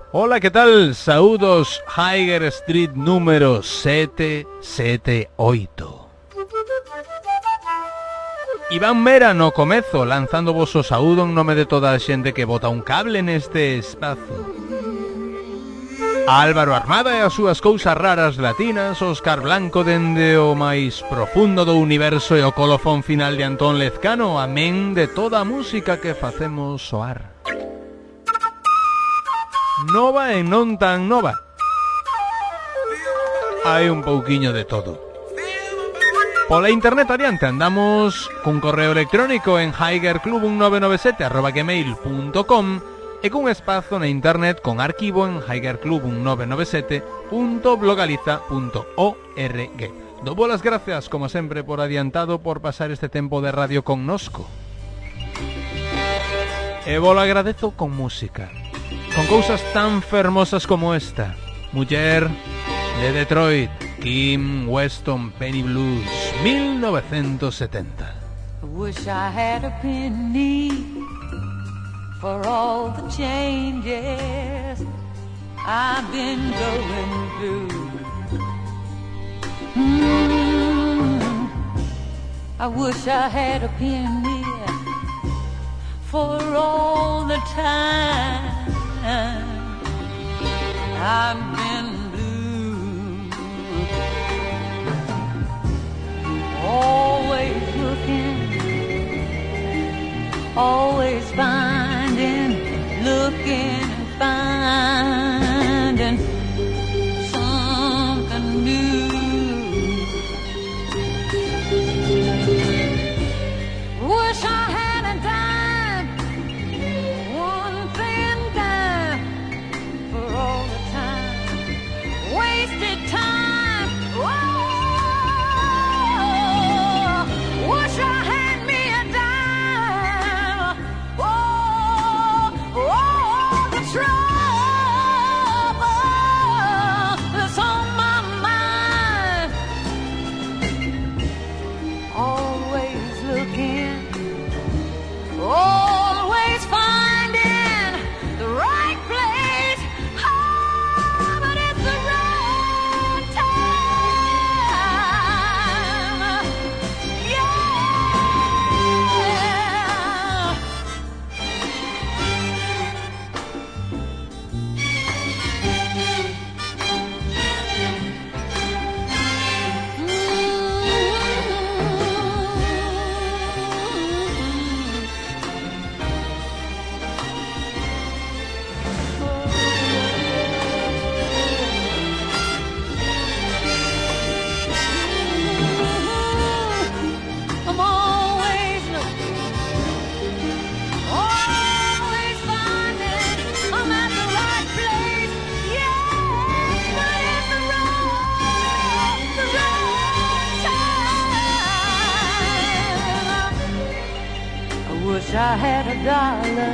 Hola, ¿qué tal? Saúdos, Higher Street número 778. Iván Mera no comezo, lanzando vos o saúdo en nome de toda a xente que bota un cable neste espazo. Álvaro Armada e as súas cousas raras latinas, Óscar Blanco dende o máis profundo do universo e o colofón final de Antón Lezcano, amén de toda a música que facemos soar. Nova e non tan nova. Hai un pouquiño de todo. Pola internet adiante andamos cun correo electrónico en higerclub1997@gmail.com e cun espazo na internet con arquivo en higerclub1997.blogaliza.org. Do boas gracias, como sempre, por adiantado por pasar este tempo de radio connosco. E volo agradezo con música, con cousas tan fermosas como esta. Muller de Detroit, Kim Weston, Penny Blues, 1970. I wish I had a penny for all the changes I've been going through. I wish I had a penny for all the time I've been always looking, always finding, looking and finding something new. Wish I had a dime, one thin dime for all the time, wasted time. Whoa. Wish I had me a dime. Oh, oh, the trouble that's on my mind. Always looking, always finding the right place. Oh, but it's the wrong time. I'm always looking, always finding I'm at the right place. Yeah, but it's the wrong time. I wish I had a dollar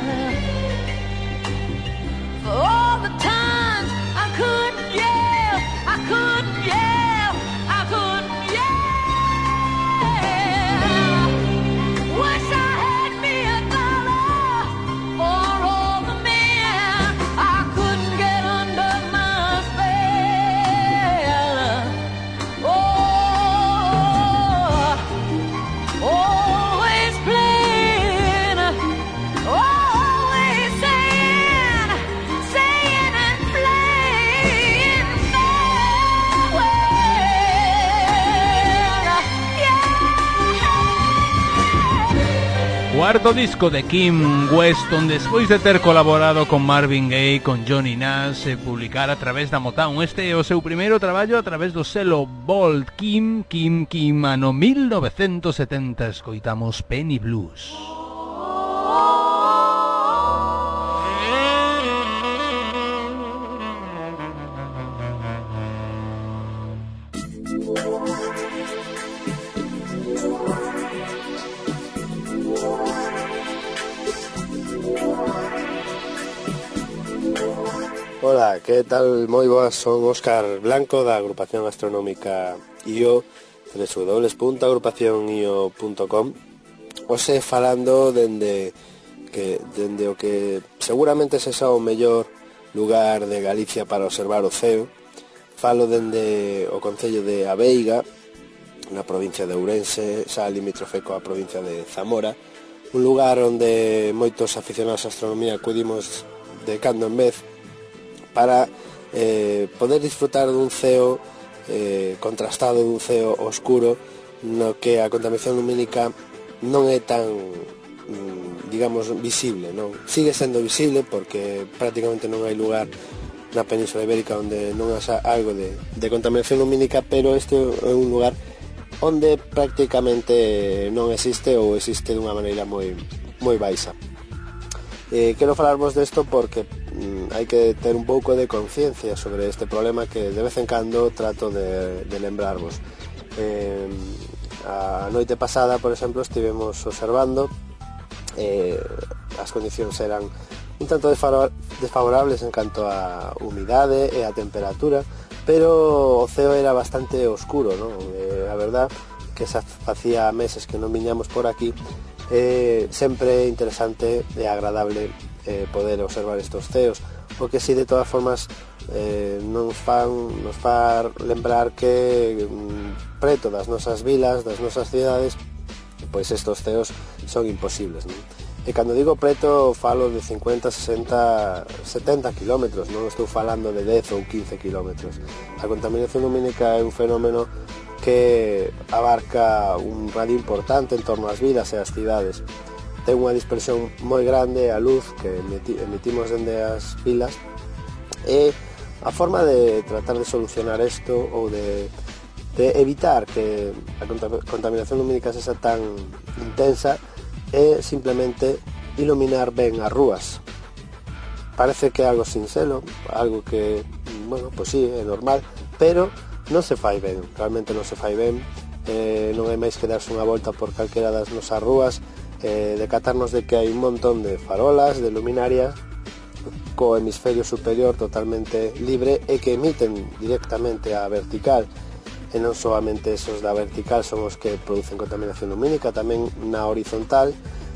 for all the times I couldn't yell, I couldn't yell, I couldn't yell. Wish I had me a dollar for all the men I couldn't get under my spell. Oh, always playing, always saying, saying and playing farewell. Yeah. Cuarto disco de Kim Weston despois de ter colaborado con Marvin Gaye, con Johnny Nash e publicar a través da Motown. Este é o seu primeiro traballo a través do selo Bolt. Kim, ano 1970, escoitamos Penny Blues. Hola, que tal? Moi boas, son Óscar Blanco da agrupación astronómica IO, www.agrupacionio.com. Ose falando dende o que seguramente sexa o mellor lugar de Galicia para observar o ceo. Falo dende o concello de Abeiga, na provincia de Ourense, xa limítrofe coa provincia de Zamora, un lugar onde moitos aficionados á astronomía acudimos de cando en vez para poder disfrutar dun ceo contrastado, dun ceo oscuro, no que a contaminación lumínica non é tan, digamos, visible, non? Sigue sendo visible porque prácticamente non hai lugar na Península Ibérica onde non haxa algo de contaminación lumínica, pero este é un lugar onde prácticamente non existe ou existe dunha maneira moi baixa. Quero falarvos desto porque hai que ter un pouco de conciencia sobre este problema que de vez en cando trato de lembrarvos. A noite pasada, por exemplo, estivemos observando, as condicións eran un tanto desfavorables en canto a humidade e a temperatura, pero o ceo era bastante oscuro, non? A verdad que xa facía meses que non viñamos por aquí. Sempre é interesante e agradable poder observar estos ceos, porque si de todas formas nos fan lembrar que preto das nosas vilas, das nosas cidades, pois estos ceos son imposibles, non? E cando digo preto falo de 50, 60, 70 kilómetros, non estou falando de 10 ou 15 kilómetros. A contaminación lumínica é un fenómeno que abarca un radio importante en torno ás vilas e ás cidades. Ten unha dispersión moi grande a luz que emitimos dende as vilas, e a forma de tratar de solucionar isto ou de evitar que a contaminación lumínica sexa tan intensa é simplemente iluminar ben as rúas. Parece que é algo sinxelo, algo que, bueno, pois sí, é normal, pero non se fai ben, realmente non se fai ben. Non hai máis que darse unha volta por calquera das nosas rúas, decatarnos de que hai un montón de farolas, de luminarias co hemisferio superior totalmente libre e que emiten directamente a vertical, e non solamente esos da vertical son os que producen contaminación lumínica, tamén na horizontal.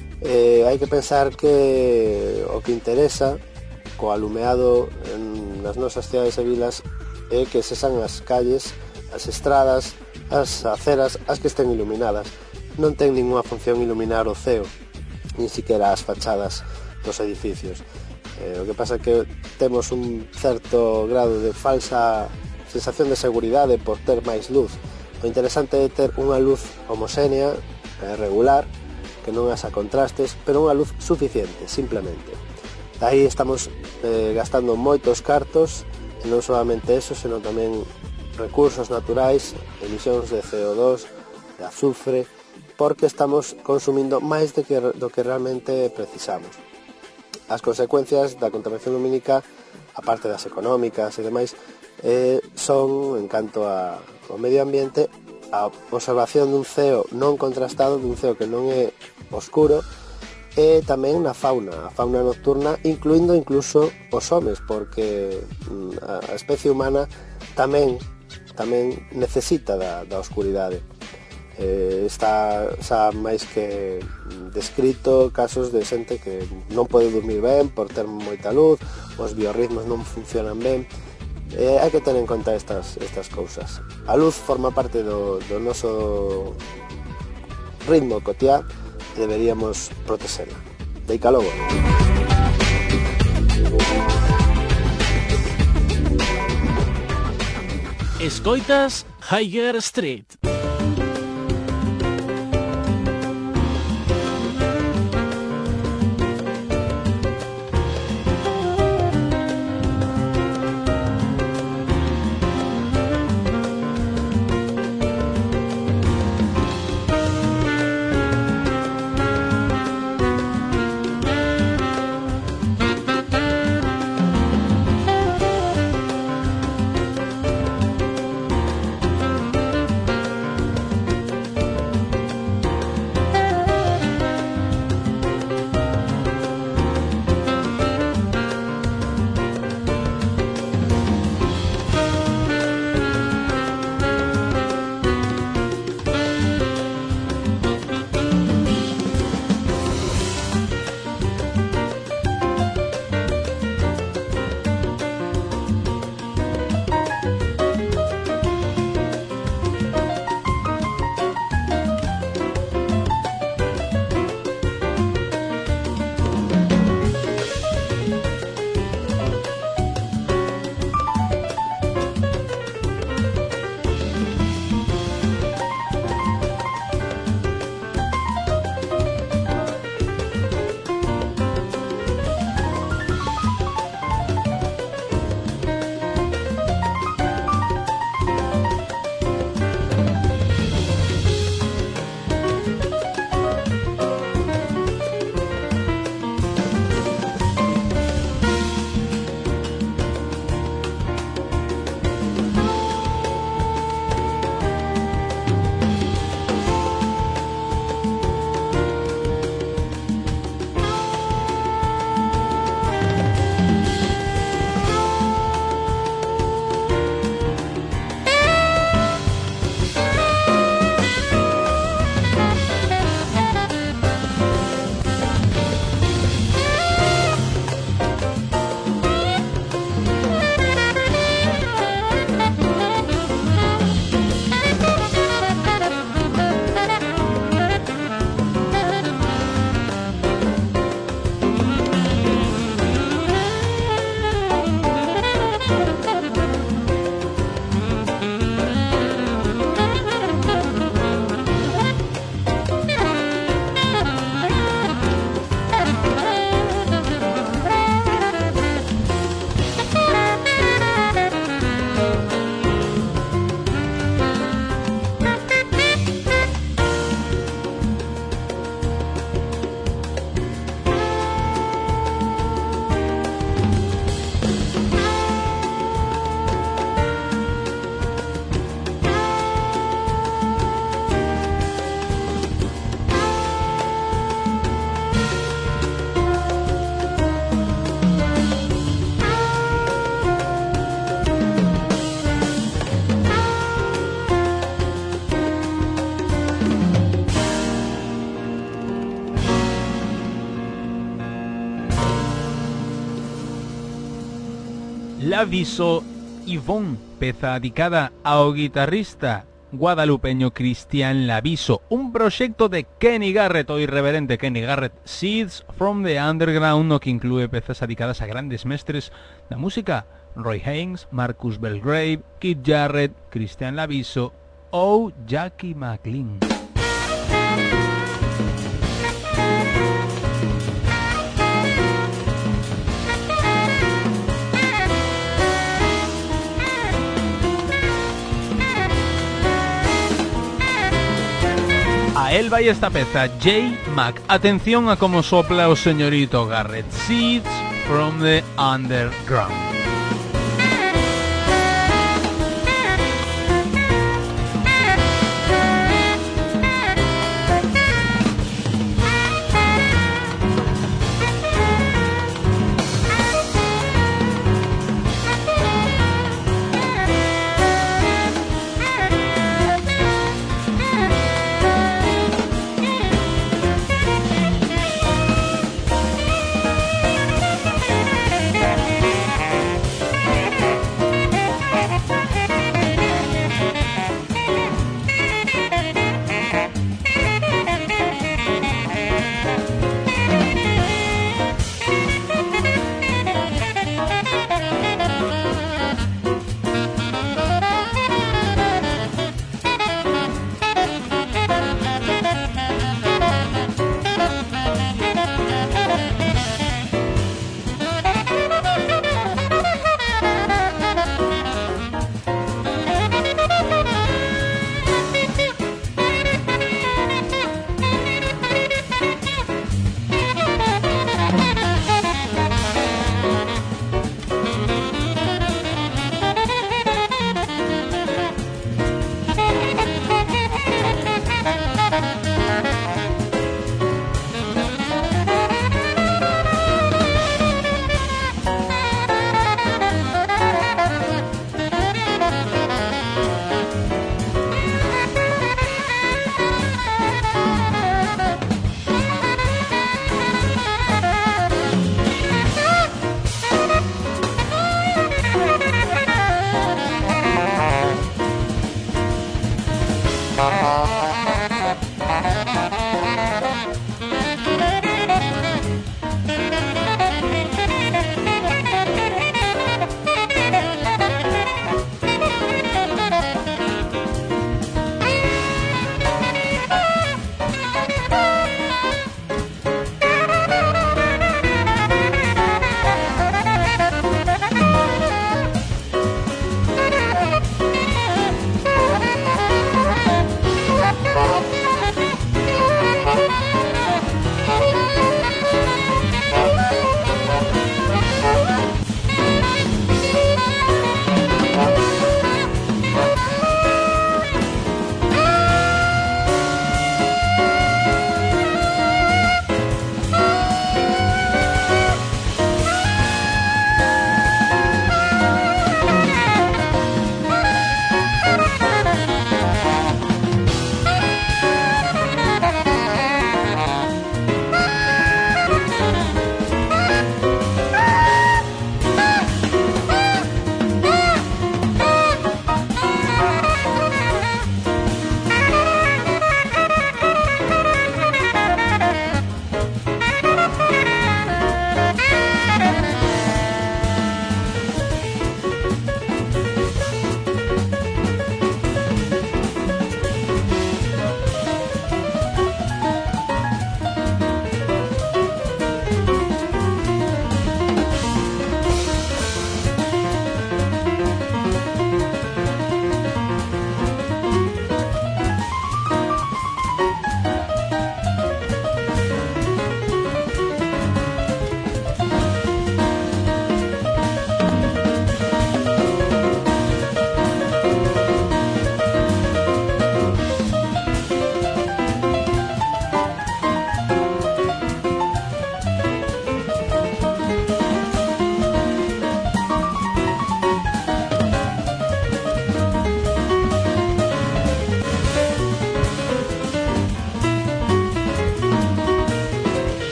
Hai que pensar que o que interesa co alumeado nas nosas cidades e vilas é que sexan as calles, as estradas, as aceras as que estén iluminadas. Non ten ninguna función iluminar o ceo, nin siquiera as fachadas dos edificios. O que pasa é que temos un certo grado de falsa sensación de seguridade por ter máis luz. O interesante é ter unha luz homogénea, regular, que non haxa contrastes, pero unha luz suficiente, simplemente. Aí estamos gastando moitos cartos, e non solamente eso, senón tamén recursos naturais, emisións de CO2, de azufre, porque estamos consumindo máis do que realmente precisamos. As consecuencias da contaminación lumínica, aparte das económicas e demais, son, en canto ao medio ambiente, a observación dun ceo non contrastado, dun ceo que non é oscuro, e tamén na fauna, a fauna nocturna, incluindo incluso os homes, porque a especie humana tamén necesita da oscuridade. Está xa máis que descrito casos de xente que non pode dormir ben por ter moita luz, os biorritmos non funcionan ben. Hai que ter en conta estas cousas. A luz forma parte do noso ritmo cotiá e deberíamos protexela. Deica logo. Escoitas Higher Street. L'Aviso Yvonne, peza dedicada ao guitarrista guadalupeño Cristian L'Aviso, un proxecto de Kenny Garrett, o irreverente Kenny Garrett, Seeds from the Underground, no que inclúe pezas dedicadas a grandes mestres da música, Roy Haynes, Marcus Belgrave, Keith Jarrett, Cristian L'Aviso ou Jackie McLean. A él vai esta peza, J. Mac. Atención a como sopla o señorito Garrett. Seeds from the Underground.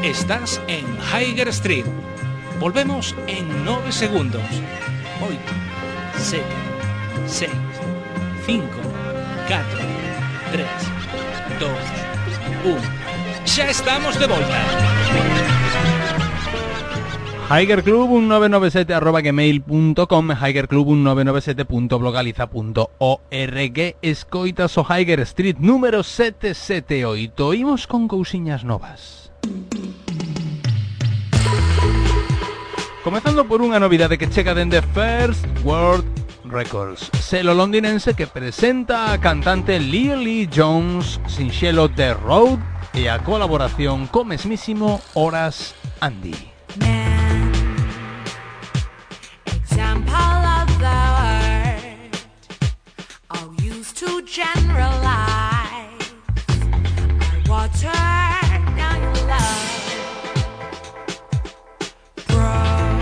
Estás en Higher Street. Volvemos en 9 segundos. 8, 7, 6, 5, 4, 3, 2, 1. Ya estamos de vuelta. higerclub1997@gmail.com, higerclub1997.blogaliza.org. Escoitas o Higher Street número 778. Imos con cousiñas novas. Comezando por unha novidade que chega dende First World Records, selo londinense que presenta a cantante Lily Jones, sinxelo The Road e a colaboración co mesmísimo Horace Andy. Man, example of the word, all used to generalize. I water down your love, bro.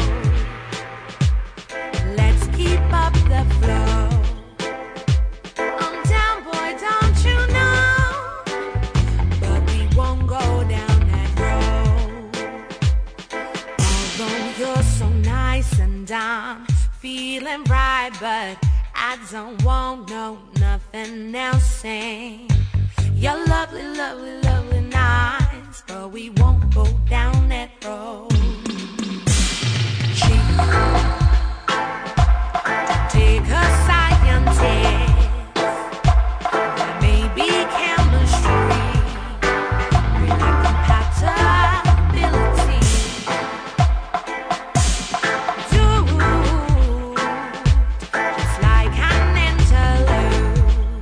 Let's keep up the flow. I'm down, boy, don't you know? But we won't go down that road. Although you're so nice and I'm feeling right, but I don't want nothing else. Saying you're lovely, lovely, lovely, nice, but we won't go down that road. Take a scientist. There may be chemistry, really compatibility. Dude, just like an interlude,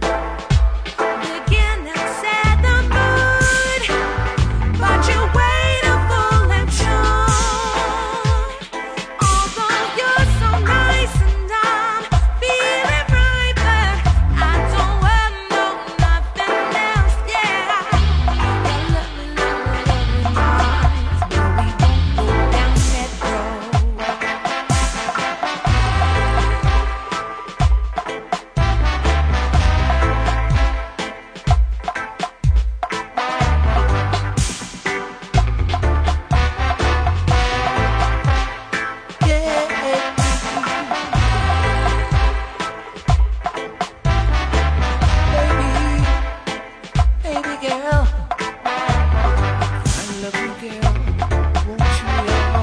begin and set the mood, but you wait a full and sure. Although you're so nice and I'm feeling right, but I don't want nothing else. Yeah, you're lovely, lovely, lovely, nice, but we won't go down that road. Baby girl, I love you, girl. Won't you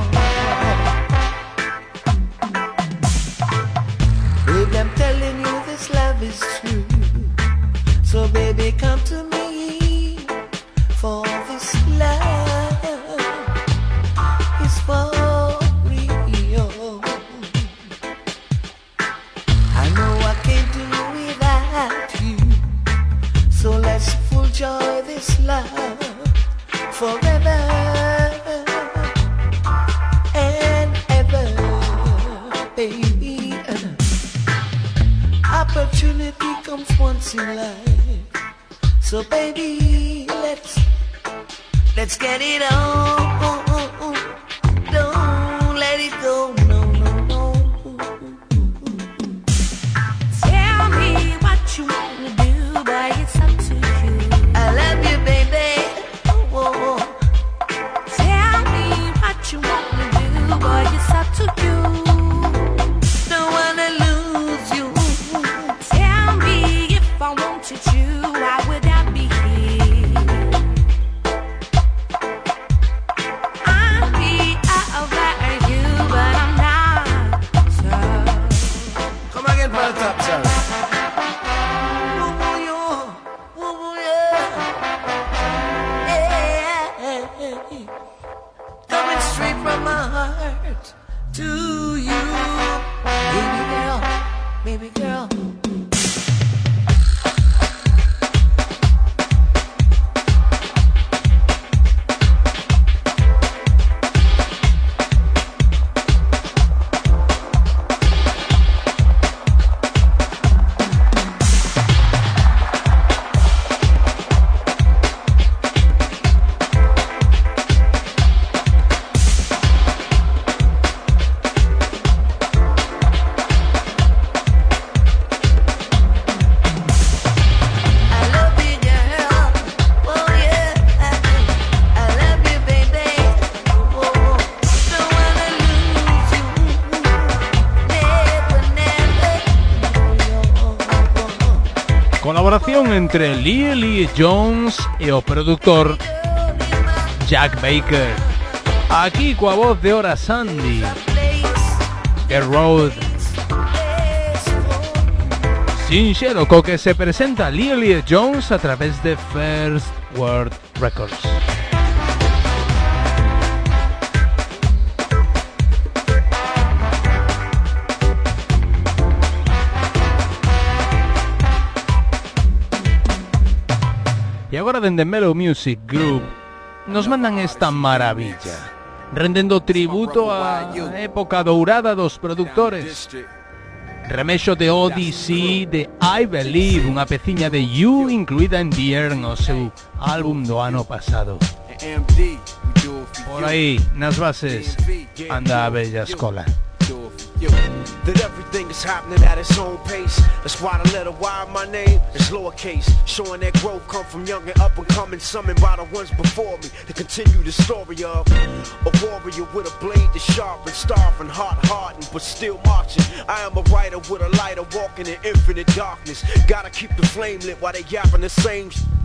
Baby, I'm telling you this love is true. So baby, come to me, for this love is for real. I know I can't do without you, so let's full joy this love forever and ever, baby. Opportunity comes once in life, so baby, let's get it on. Don't let it go, no, no, no. tell me what you wanna do, but it's up to you. I love you, baby. Oh, Tell me what you wanna do, but it's up to you. don't wanna lose you. Tell me if I wanted you, why would I be here? I'd be over you, but I'm not. So Come again for the top, sir. Coming straight from my heart to you, baby girl, baby girl. colaboración entre Lee Jones e o produtor Jack Baker. Aquí coa voz de Ora Sandy, The Road. Sinxelo co que se presenta Lee Jones a través de First World Records. E agora dende Mellow Music Group nos mandan esta maravilla, rendendo tributo á época dourada dos produtores. Remexo de Odyssey de I Believe, unha peciña de You incluída en The Air no seu álbum do ano pasado. Por aí, nas bases, anda a bella escola. That everything is happening at its own pace. That's why the letter Y, my name, is lowercase. Showing that growth come from young and up and coming, summoned by the ones before me to continue the story of a warrior with a blade that's sharp and starving, hot-hardened, but still marching. I am a writer with a lighter, walking in infinite darkness. Gotta keep the flame lit while they yapping the same.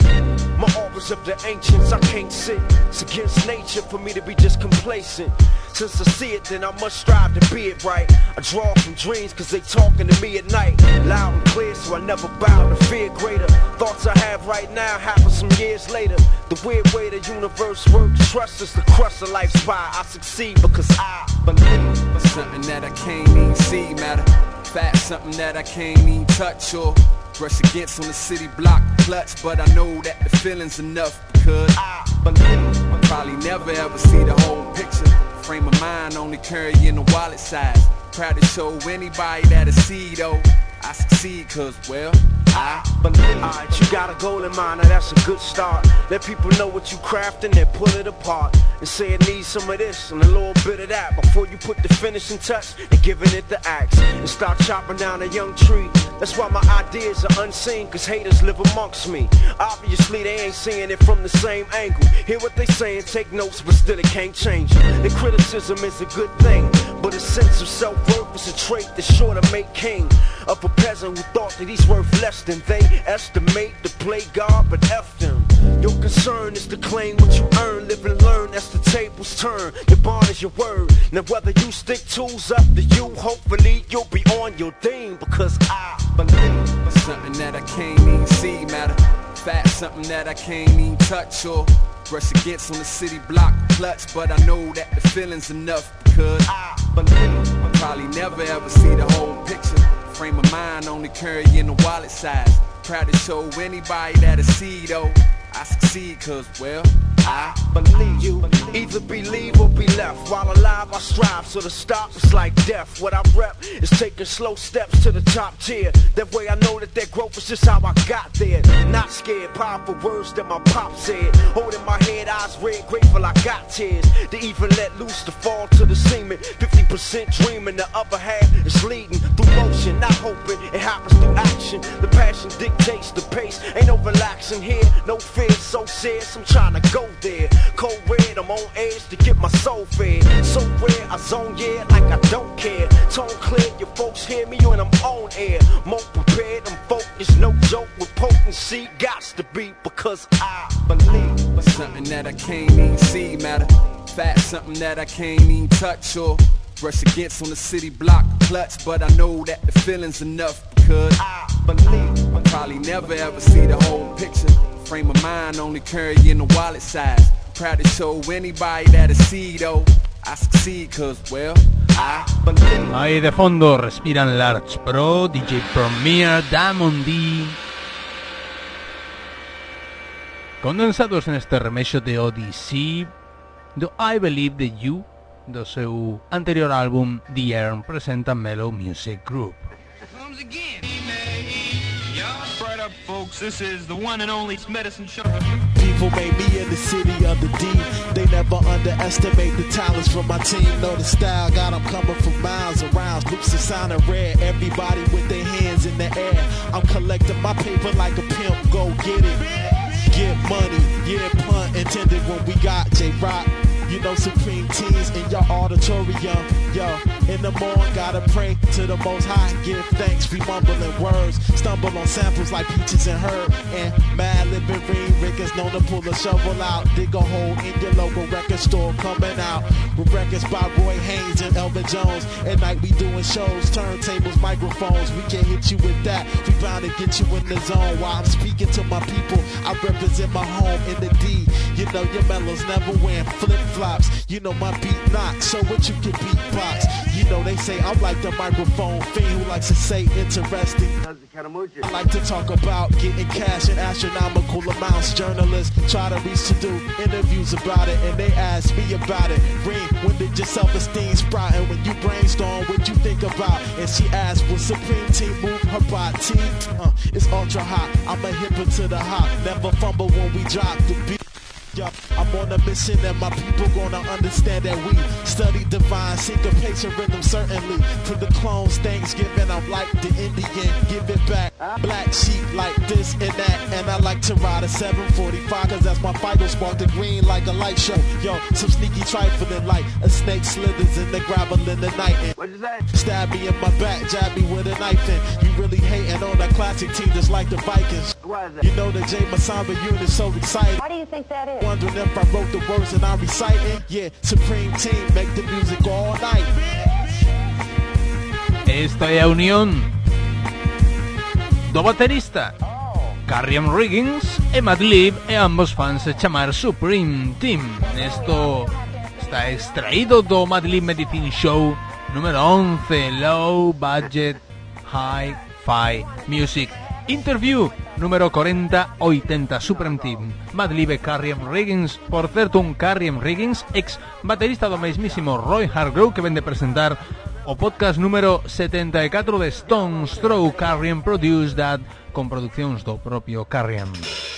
My aura's of the ancients, I can't sit. It's against nature for me to be just complacent. Since I see it, then I must strive to be it right. I draw from dreams cause they talking to me at night, loud and clear, so I never bow to fear greater. Thoughts I have right now happen some years later. The weird way the universe works, trust is the crust of life's pie. I succeed because I believe. Something that I can't even see, matter of fact, something that I can't even touch or brush against on the city block clutch, but I know that the feeling's enough because I believe. I'll probably never ever see the whole picture. Frame of mind only carrying the wallet size. Proud to show anybody that I see though I succeed cause, well, I believe. Alright, you got a goal in mind, now that's a good start. Let people know what you crafting, then pull it apart. And say it needs some of this and a little bit of that before you put the finishing touch and giving it the axe. And start chopping down a young tree. That's why my ideas are unseen, cause haters live amongst me. Obviously they ain't seeing it from the same angle. Hear what they saying, take notes, but still it can't change. The criticism is a good thing, but a sense of self-worth is a trait that's sure to make king of a peasant who thought that he's worth less than they estimate to play God, but F them. Your concern is to claim what you earn, live and learn as the tables turn. Your bond is your word. Now whether you stick tools up to you, hopefully you'll be on your theme because I believe. something that I can't even see, matter of fact, something that I can't even touch or brush against on the city block clutch, but I know that the feeling's enough because I believe. I'll probably never ever see the whole picture. Frame of mind only carrying the wallet size. Proud to show anybody that I see though I succeed cause, well, I believe you. Either believe or be left. While alive I strive, so to stop is like death. What I rep is taking slow steps to the top tier. That way I know that growth is just how I got there. Not scared, powerful words that my pop said. Holding my head, eyes red, grateful I got tears. To even let loose to fall to the semen. 50% dreaming, the other half is leading through motion. Not hoping, it happens through action. The passion dictates the pace. Ain't no relaxing here, no fear, so serious. I'm trying to go there. Cold red, I'm on edge to get my soul fed. So rare, I zone, yeah, like I don't care. Tone clear, your folks hear me when I'm on air. More prepared, I'm focused, no joke with potency. Gots to be because I believe. But something that I can't even see, matter of fact, something that I can't even touch or brush against on the city block clutch, but I know that the feeling's enough because I believe. I'll probably never ever see the whole picture. Frame of mind only carrying the wallet size. Proud to show anybody that I see though I succeed cause, well, I believe. Ahí de fondo respiran Large Pro, DJ Premier, Diamond D, condensados en este remexo de Odyssey do I Believe the You do seu anterior álbum The Earn presenta Mellow Music Group. Comes again. Right up, folks. This is the one and only Medicine Show. People made me in the city of the D. They never underestimate the talents from my team. Know the style, got them coming from miles around. Loops are sounding rare. Everybody with their hands in the air. I'm collecting my paper like a pimp. Go get it. Get money. Yeah, pun intended when we got J-Rock. You know, supreme teens in your auditorium. Yo, in the morning, gotta pray to the Most High. Give thanks, we mumbling words. Stumble on samples like peaches and herb. And Mad Liberine Rickers known to pull a shovel out. Dig a hole in your local record store coming out. With records by Roy Haynes and Elvin Jones. At night we doing shows, turntables, microphones. We can hit you with that. We bound to get you in the zone. While I'm speaking to my people, I represent my home in the D. You know your mellows never wear flip-flops. You know my beat knocks, so what you can beatbox. You know they say I'm like the microphone fiend who likes to say interesting. I like to talk about getting cash in astronomical amounts. Journalists try to reach to do interviews about it, and they ask me about it. Ring, when did your self-esteem sprout? And when you brainstorm, what you think about? And she asked, will Supreme Team move her body? It's ultra hot, I'm a hipper to the hop. Never fumble when we drop the beat. Yo, I'm on a mission and my people gonna understand that we study divine syncopation rhythm certainly. To the clones Thanksgiving, I'm like the Indian, give it back. Black sheep like this and that, and I like to ride a 745 cause that's my vital spark the green like a light show. Yo, some sneaky trifling like a snake slithers in the gravel in the night. What'd you say? Stab me in my back, jab me with a knife and you really hating on that classic team just like the Vikings. Why is that? You know the J Masamba unit so excited. Why do you think that is? Wondering if I wrote the words and I'm reciting. Yeah, Supreme Team, make the music all night. Esta é a unión do baterista Carrion Riggins e Madlib, e ambos fans chamar Supreme Team. Esto está extraído do Madlib Medicine Show número 11, Low Budget Hi-Fi Music Interview número 4080, Supreme Team, Madlib e Carrion Riggins. Por certo, un Carrion Riggins, ex baterista do mesmísimo Roy Hargrove, que vende presentar o podcast número 74 de Stones Throw Carrion Produced That, con produccións do propio Carrion.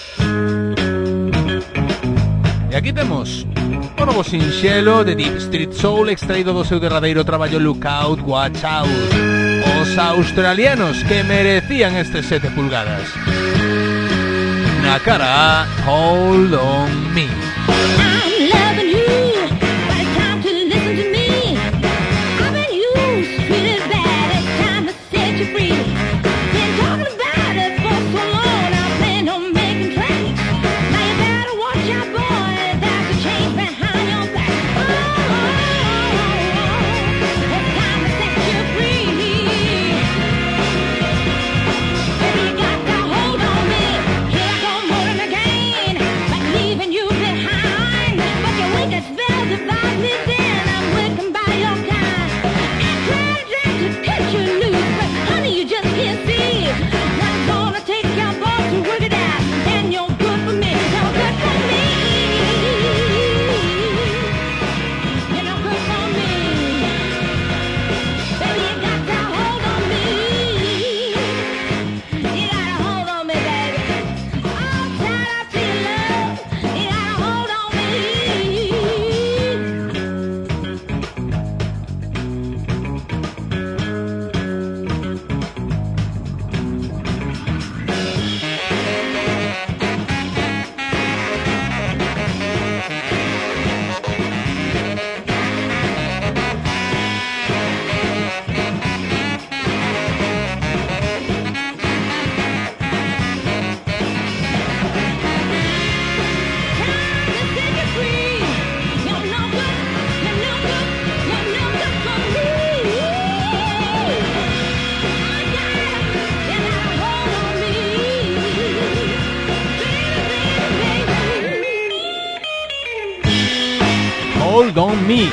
E aquí temos o novo sinxelo de Deep Street Soul, extraído do seu derradeiro traballo Lookout, Watch Out. Os australianos que merecían estes 7 pulgadas. Na cara A, Hold On Me. I'm loving you, but it's time to listen to me. I've been used, treated bad, it's time to set you free. Been talking about it for so long, I plan on making tracks. Now you better watch out, boy, there's a change behind your back. It's time to set you free. Baby, you got to hold on me. Here I go motoring again, like leaving you behind. But your weakest spell divides me, then I'm wicking by your kind. I'm trying to cut you loose, but honey, you just can't see. What's gonna take your boss to work it out, then you're good for me. You're good for me. You're good for me. Baby, you got to hold on me. You gotta hold on me, baby. All tied up to your love. You gotta hold on me. Hold On Me.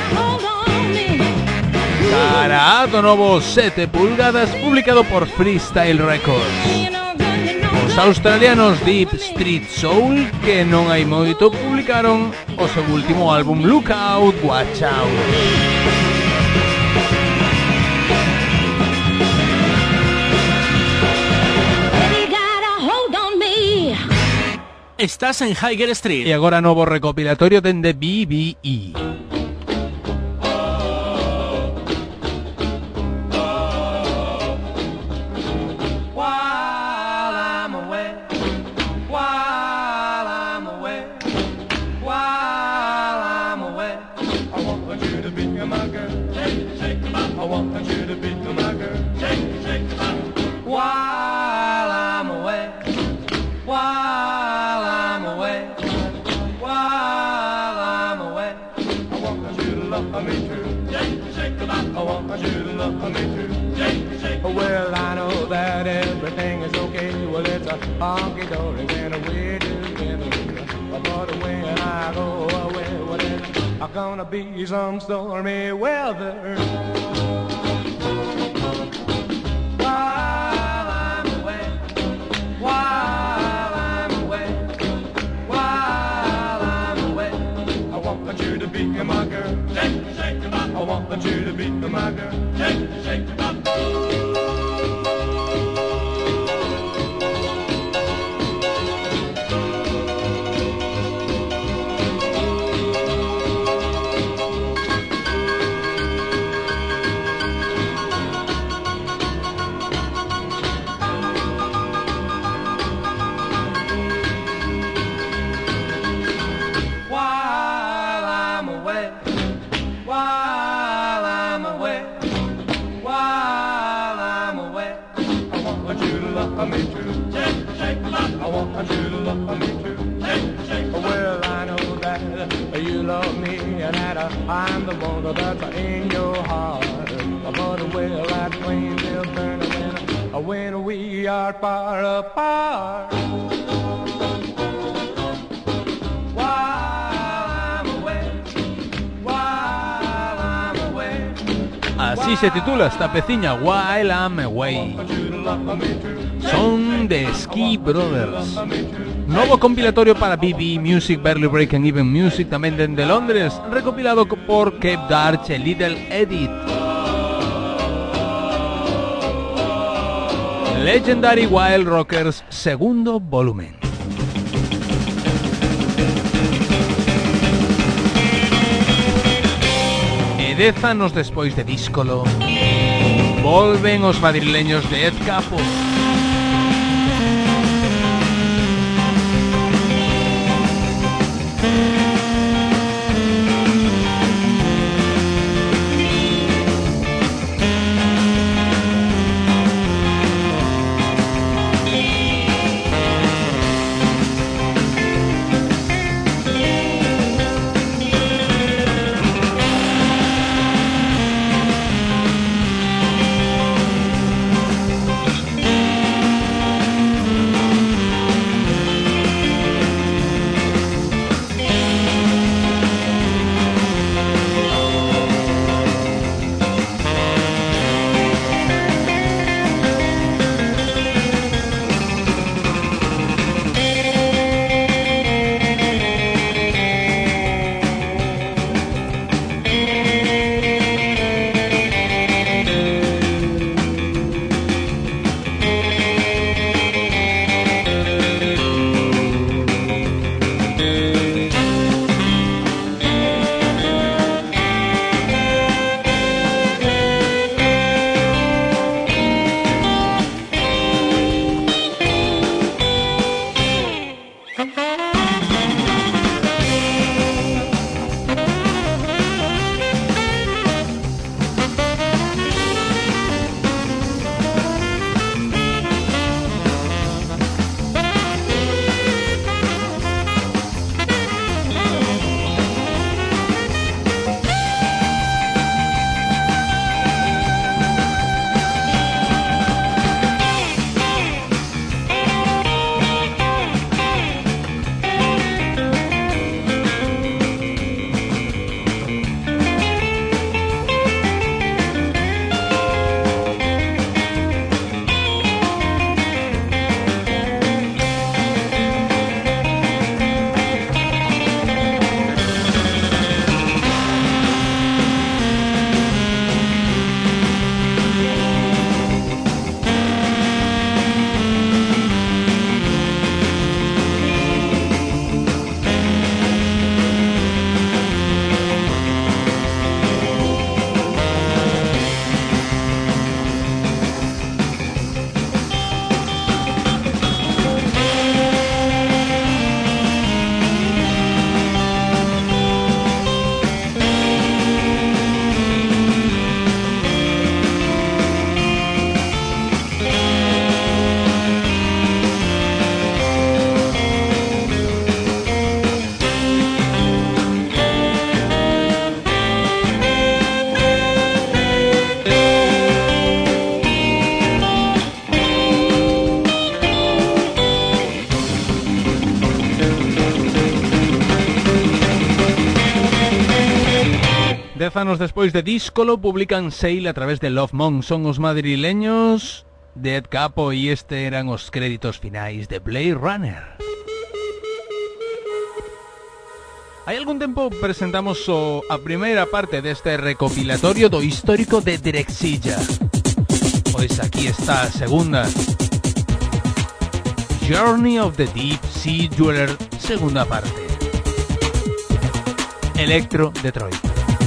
Cara A do novo 7 pulgadas, publicado por Freestyle Records. Os australianos Deep Street Soul, que non hai moito, publicaron o seu último álbum Lookout, Watch Out. Estás en Higher Street. E agora novo recopilatorio dende BBE. While I'm away, love me too. I want you to love me too. Well, I know that everything is okay. Well, it's a honky-dory when we're together. But when I go away, well, it's gonna be some stormy weather. While I'm away, while I'm away, while I'm away, I want you to be my girl. Shake your bum. I want you to be my girl. Shake your bum. Well, I know that you love me and that I'm the one that's in your heart. But well, that flame will burn when we are far apart. Así se titula esta peciña, While I'm Away. Son de Ski Brothers. Nuevo compilatorio para BB Music, Barely Breaking Even Music, también de Londres, recopilado por Cape Darch, Little Edit. Legendary Wild Rockers, segundo volumen. Edézanos despois de díscolo. Volven os madrileños de Ed Capo. 10 anos despois de Díscolo publican Sail a través de Love Monk. Son os madrileños de Ed Capo e este eran os créditos finais de Blade Runner. Hai algún tempo presentamos a primeira parte deste recopilatorio do histórico de Drexciya. Pois aquí está a segunda. Journey of the Deep Sea Dweller, segunda parte. Electro Detroit.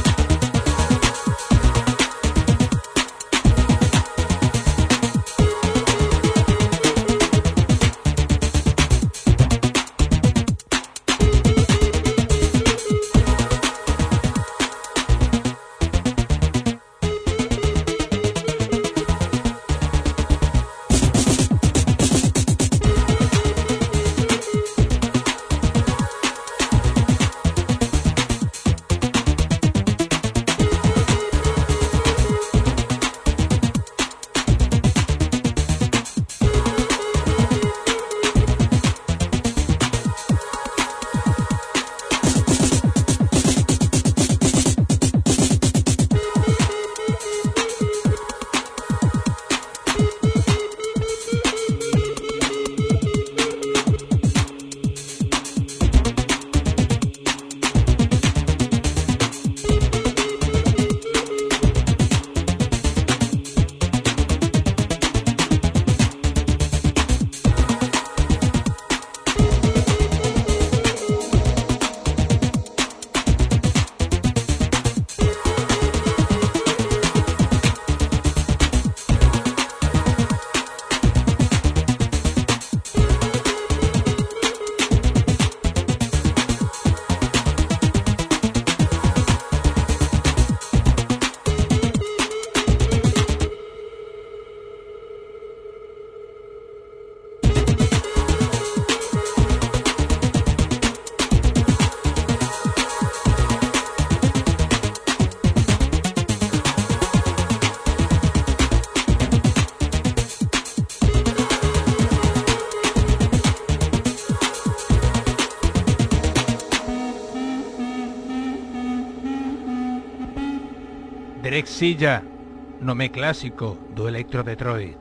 Drexciya, nome clásico do Electro Detroit.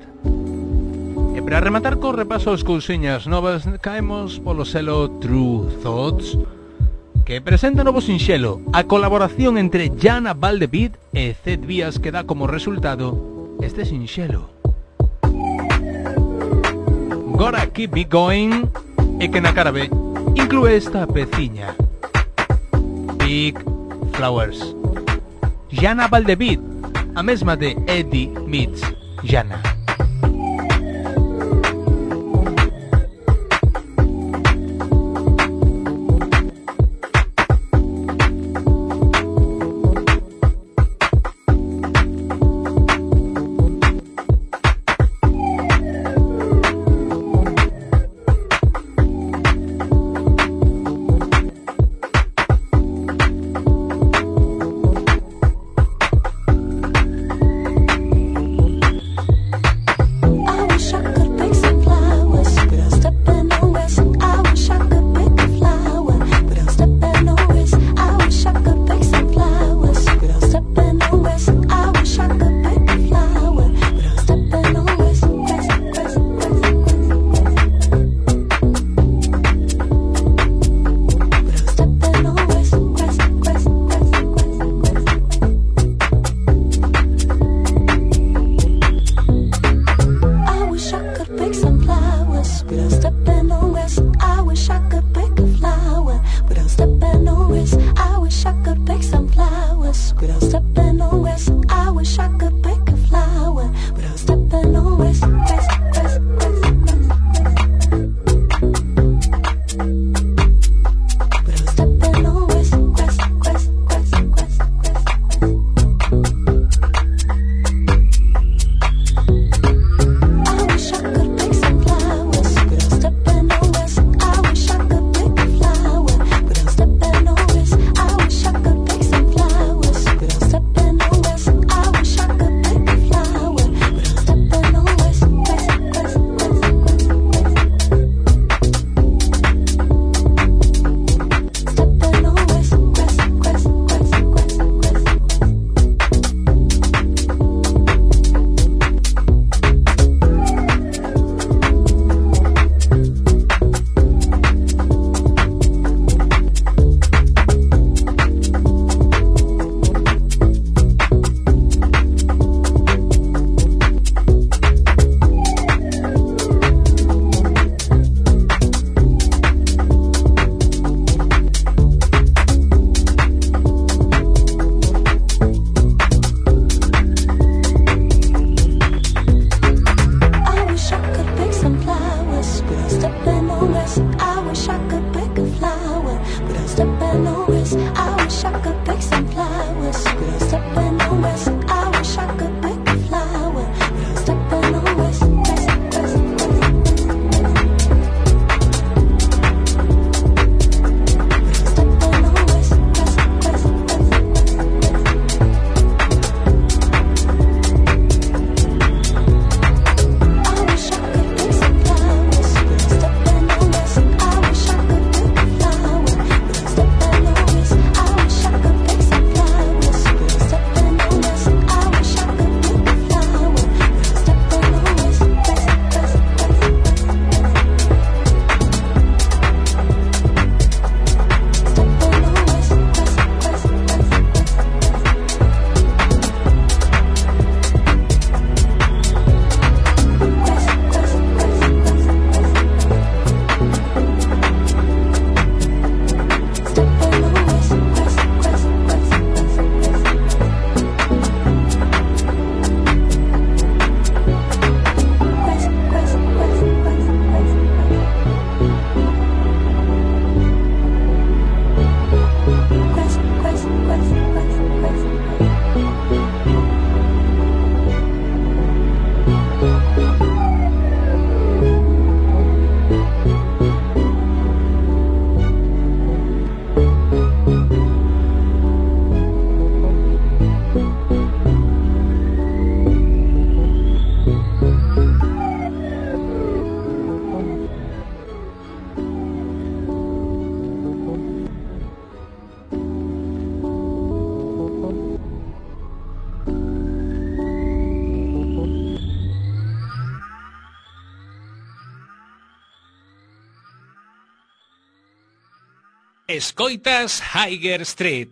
E para rematar co repaso aos cousiñas novas, caemos polo selo True Thoughts, que presenta novo sinxelo, a colaboración entre Jana Valdebid e Zed Vías que dá como resultado este sinxelo. Gotta Keep Me Going, e que na cara B inclúe esta peciña, Big Flowers. Jana Valdebid, a mesma de Eddie meets Jana. Escoitas Higher Street.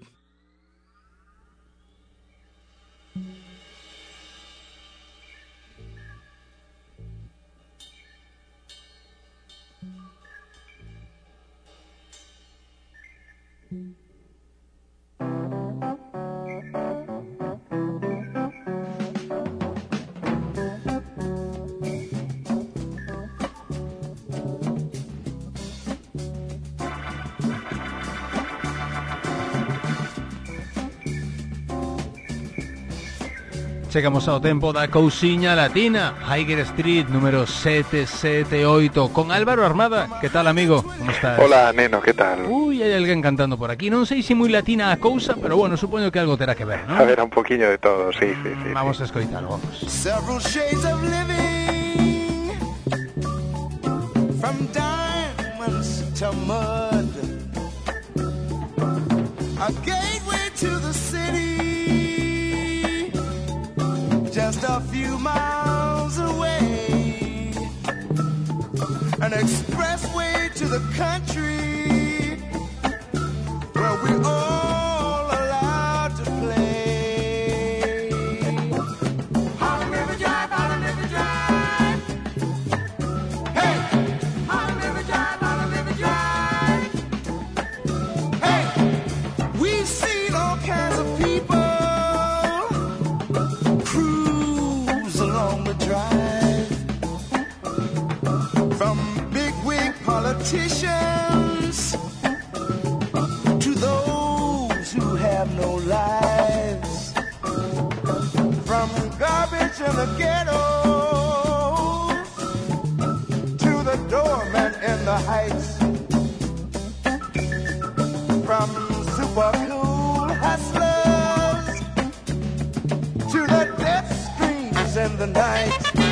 Chegamos ao tempo da cousiña latina. Higher Street, número 778, con Álvaro Armada. Que tal, amigo? Como estás? Hola, neno, que tal? Uy, hai alguén cantando por aquí. Non sei se moi latina a cousa, pero bueno, supoño que algo terá que ver, ¿no? A ver, un poquinho de todo, sí. Vamos a escoitalo, vamos. Several shades of living, from diamonds to mud, a gateway to the city, just a few miles away, an expressway to the country, where we all allowed to play. Harlem River Drive, Harlem River Drive. Hey! Harlem River Drive, Harlem River Drive. Hey! We've seen all kinds of people cruise along the drive, from bigwig politicians to those who have no lives, from garbage in the ghetto to the doorman in the heights, from super cool hustlers to the death screams in the night.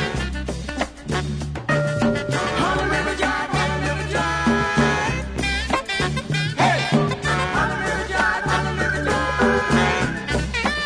Harlem River Drive, Harlem River Drive. Hey! Harlem River Drive, Harlem River Drive.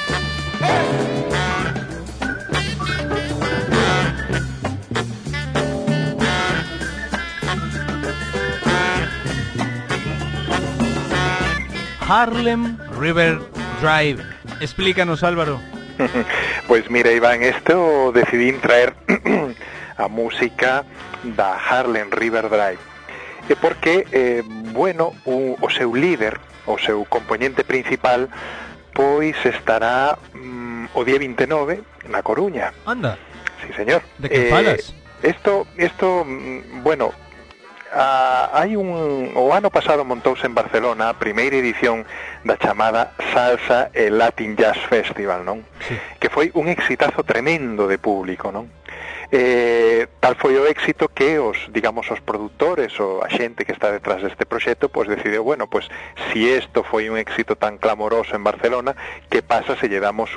Harlem River Drive. Explícanos, Álvaro. Pues mira, Iván, esto decidí traer a música da Harlem River Drive. Porque, bueno, o seu líder, o seu componente principal, pois estará o día 29 na Coruña. Anda. Sí, señor. De que falas? Esto, bueno, hai o ano pasado montouse en Barcelona a primeira edición da chamada Salsa e Latin Jazz Festival, non? Sí. Que foi un exitazo tremendo de público, non? Tal foi o éxito que os produtores ou a xente que está detrás deste proxecto pois decidiu, bueno, pois si isto foi un éxito tan clamoroso en Barcelona, que pasa se lle damos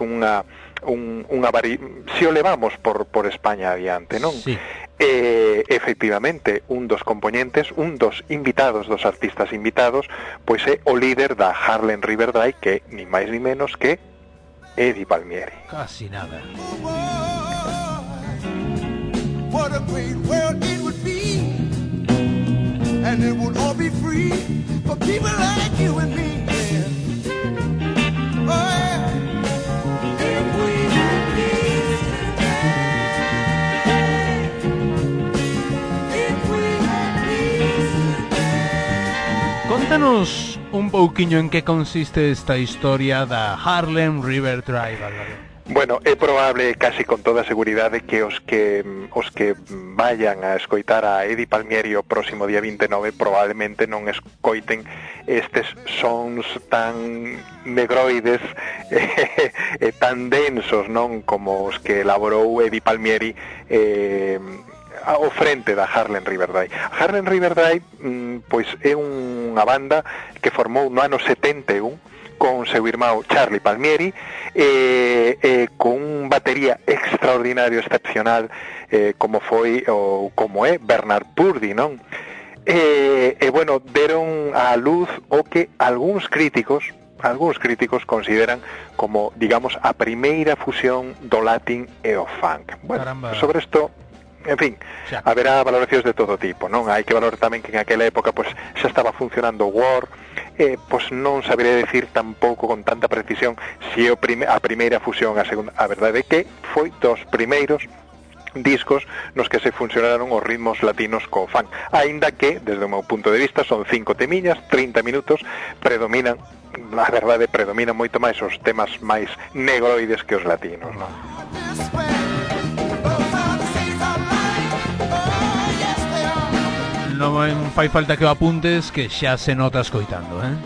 se o levamos por España adiante, non? Sí. Efectivamente, un dos componentes, un dos invitados, dos artistas invitados, pois é o líder da Harlem River Drive, que ni máis ni menos que Eddie Palmieri. Casi nada. What a great world it would be, and it would all be free for people like you and me. Yeah. Oh, yeah. If we had peace today, if we had peace today. Contanos un pouquiño en que consiste esta historia da Harlem River Drive, Álvaro. Bueno, é probable, casi con toda seguridade, que os que vayan a escoitar a Eddie Palmieri o próximo día 29 probablemente non escoiten estes sons tan negroides e tan densos, non, como os que elaborou Eddie Palmieri ao frente da Harlem River Drive. A Harlem River Drive pois é unha banda que formou no ano 71 con seu irmão Charlie Palmieri, con un batería extraordinario, excepcional, como foi ou como é Bernard Purdie, non? Bueno, deron á luz o que algúns críticos consideran como, digamos, a primeira fusión do latín e o funk. Bueno, caramba. sobre isto En fin, haberá valoracións de todo tipo, non? Hai que valorar tamén que en aquela época pois xa estaba funcionando Word, pois non sabería decir tampouco con tanta precisión se a primeira fusión a segunda. A verdade é que foi dos primeiros discos nos que se funcionaron os ritmos latinos co funk, aínda que, desde o meu punto de vista, son 5 temillas, 30 minutos, predominan moito máis os temas máis negroides que os latinos, non? Non fai falta que o apuntes, que xa se nota escoitando, eh?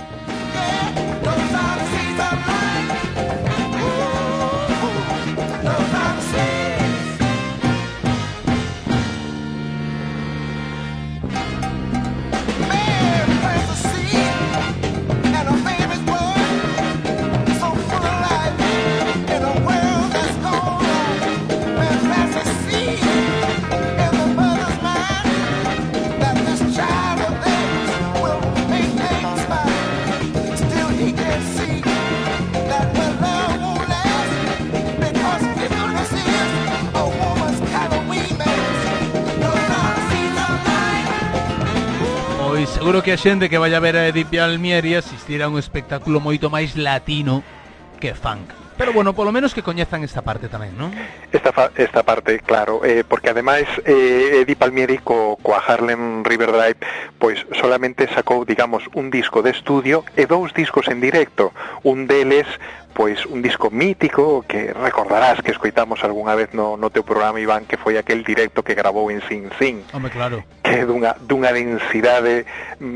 Seguro que a xente que vai a ver a Eddie Palmieri asistirá a un espectáculo moito máis latino que funk. Pero bueno, polo menos que coñezan esta parte tamén, non? Esta parte, claro, porque ademais Eddie Palmieri coa Harlem River Drive pois solamente sacou, digamos, un disco de estudio e 2 discos en directo. Un deles, pois un disco mítico que recordarás que escoitamos algunha vez no teu programa, Iván, que foi aquel directo que grabou en Sing Sing. Home, claro. Que é dunha densidade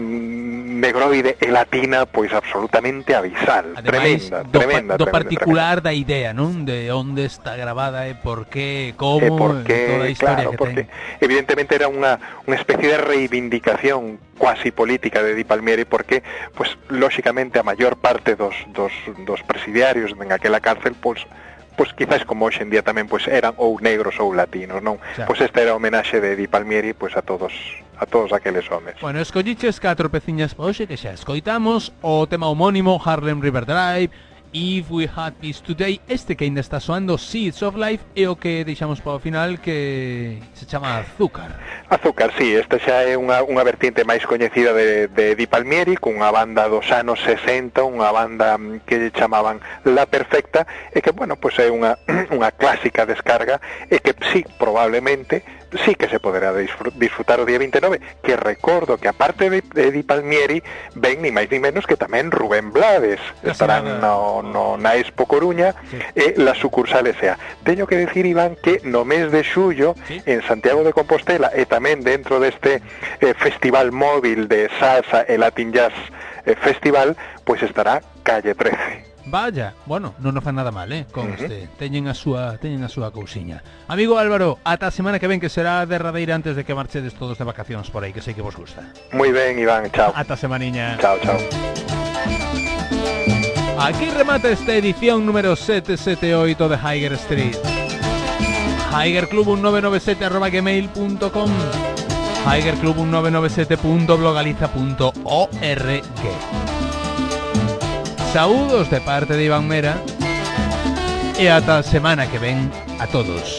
negroide e latina pois absolutamente abisal. Ademais, tremenda. Do particular da idea, non? De onde está grabada e por qué, como, toda a historia claro, que porque ten. Evidentemente era unha especie de reivindicación cuasi política de Eddie Palmieri, porque, pues, lóxicamente a maior parte dos presidiarios en aquela cárcel, pues quizás como hoxe en día tamén pues eran ou negros ou latinos, non? Xa. Pues esta era a homenaxe de Eddie Palmieri pues a todos aqueles homes. Bueno, escolliches 4 peciñas pa hoxe que xa escoitamos, o tema homónimo Harlem River Drive, If We Had Peace Today, este que ainda está soando Seeds of Life, e o que deixamos para o final que se chama Azúcar. Azúcar, sí, esta xa é unha vertiente máis coñecida de Eddie Palmieri, cunha banda dos anos 60, unha banda que chamaban La Perfecta, e que, bueno, pues é unha clásica descarga, e que sí, probablemente sí que se poderá disfrutar o día 29, que recordo que aparte de Eddie Palmieri ven ni máis ni menos que tamén Rubén Blades. Estarán na Expo Coruña, sí. E la sucursal S.A. Teño que decir, Iván, que no mes de xullo, sí, en Santiago de Compostela e tamén dentro deste festival móvil de salsa e Latin Jazz Festival, pois estará Calle 13. Vaya, bueno, non nos fa nada mal, conste. Teñen a súa cousiña. Amigo Álvaro, ata a semana que ven, que será derradeira antes de que marchedes todos de vacacións por aí, que sei que vos gusta. Moi ben, Iván, chao. Ata semaniña. Chao. Aquí remata esta edición número 778 de Higher Street. HigerClub1997@gmail.com, HigerClub1997.blogaliza.org. Saúdos de parte de Iván Mera e ata a semana que ven a todos.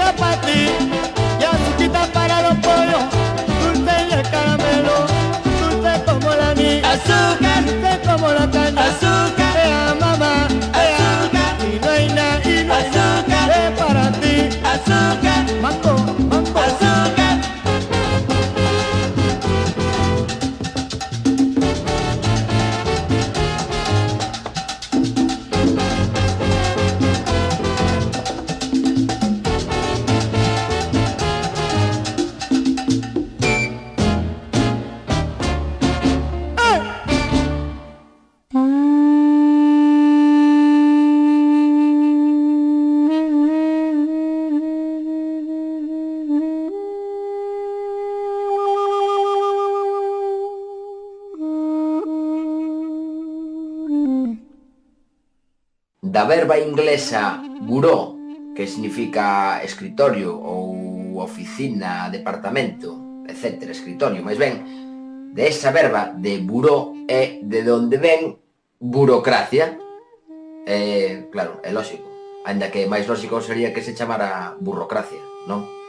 azúcar para ti y azuquita para los pollos, dulce y el caramelo, dulce como la anís, azúcar, dulce como la caña, azúcar, mamá, azúcar, y no hay nada, azúcar, es para ti, azúcar, mango, mango, azúcar. Da verba inglesa bureau, que significa escritorio ou oficina, departamento, etc. Escritorio, máis ben, de esa verba de bureau é de onde ven burocracia. Claro, é lógico. Ainda que máis lógico sería que se chamara burocracia, non?